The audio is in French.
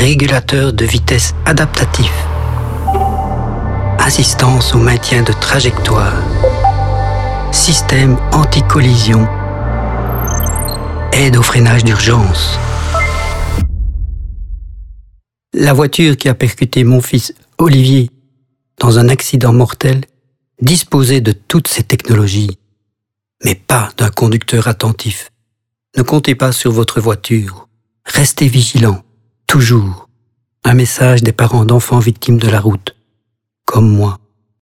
régulateur de vitesse adaptatif, assistance au maintien de trajectoire, système anti-collision, aide au freinage d'urgence. La voiture qui a percuté mon fils Olivier dans un accident mortel disposait de toutes ces technologies, mais pas d'un conducteur attentif. Ne comptez pas sur votre voiture. Restez vigilants, toujours. Un message des parents d'enfants victimes de la route, comme moi.